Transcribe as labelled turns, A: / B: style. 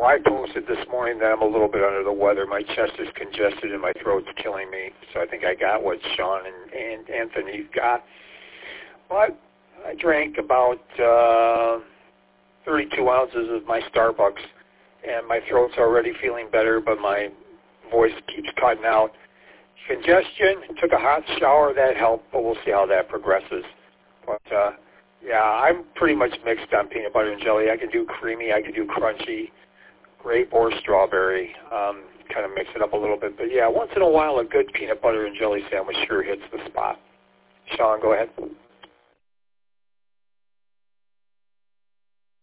A: Well, I posted this morning that I'm a little bit under the weather. My chest is congested and my throat's killing me. So I think I got what Sean and Anthony got. But I drank about 32 ounces of my Starbucks, and my throat's already feeling better, but my voice keeps cutting out. Congestion, took a hot shower, that helped, but we'll see how that progresses. But, yeah, I'm pretty much mixed on peanut butter and jelly. I can do creamy, I can do crunchy, grape or strawberry, kind of mix it up a little bit. But, yeah, once in a while, a good peanut butter and jelly sandwich sure hits the spot. Sean, go ahead.